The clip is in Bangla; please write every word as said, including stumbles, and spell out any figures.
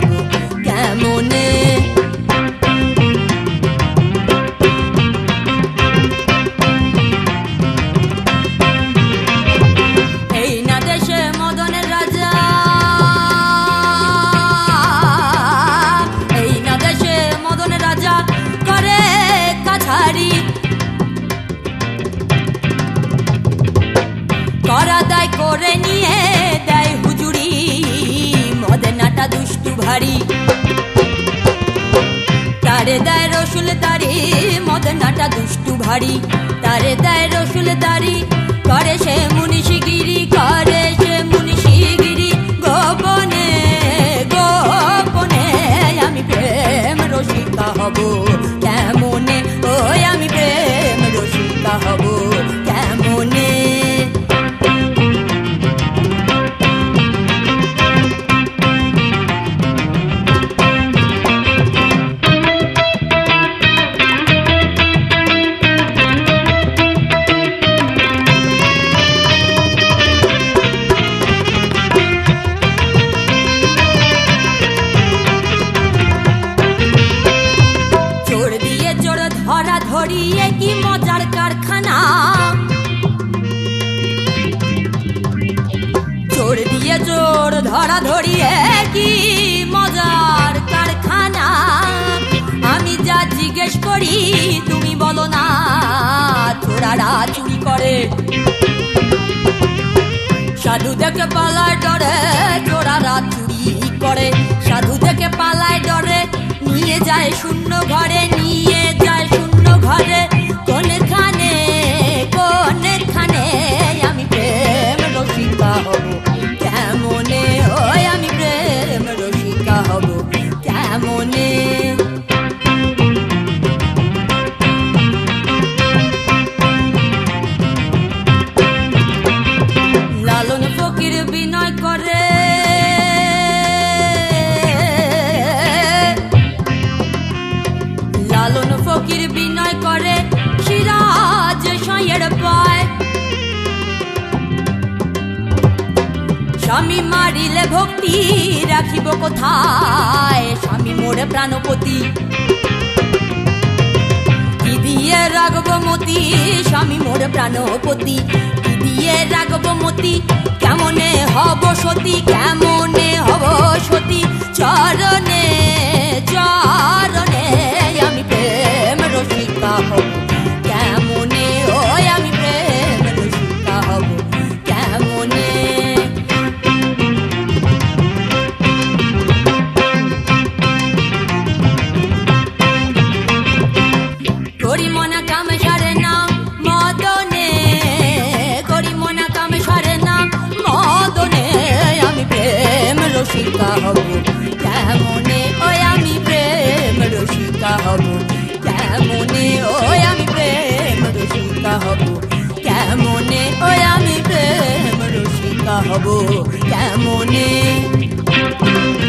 হব কেমনে। এই না দেশে মদনের রাজা, এই না দেশে মদনের রাজা করে কাছারি, করা দায় করে নিয়ে দেয় হুজুরি, মদের নাটা দুষ্টু ভারী, তারে দেয় রসুল তারি, মদের নাটা দুষ্টু ভারী, তারে দেয় রসুল তারি, করে সে মুনিশিগিরি, করে সে মুনিশিগিরি, গোপনে গোপনে আমি প্রেম রসিকা হব কেমনে, ওই আমি প্রেম রসিকা হব কেমনে। ধরা ধরিয়ে কি মজার কারখানা, চোর দিয়ে চোর ধরা ধরিয়ে কি মজার কারখানা, আমি যা জিজ্ঞেস করি তুমি বলো না, চোরারা চুরি করে সাধু দেখে পালায় ডরে, চোরারা চুরি করে সাধু দেখে পালায় ডরে, নিয়ে যায় শূন্য ঘরে, নিয়ে যায় শূন্য ঘরে, কোনখানে কোনখানে আমি প্রেম রসিকা হব কেমনে, ওই আমি প্রেম রসিকা হব কেমনে। লালন ফকির বিনয় করে, লালন ফকির বিনয় করে সিরাজ সাঁয়ের পায়, স্বামী মারিলে ভক্তি রাখিব কোথায়, স্বামী মোরে প্রাণপতি, কি দিয়ে রাখব মতি, স্বামী মোরে প্রাণপতি, কি দিয়ে রাখব মতি, কেমনে হব সতী, কেমনে হব সতী, চরণে চরণে আমি প্রেম রসিকা হব কেমনে, ওই আমি প্রেম রসিকা হব কেমনে। করি মনা কাম সারে না মদনে, করি মনা কাম সারে না মদনে, আমি প্রেম রসিকা হব কেমনে, ওই আমি প্রেম রসিকা হব কেমনে, ওই আমি প্রেম রসিকা হব কেমনে, ওই আমি প্রেম রসিকা হব কেমনে।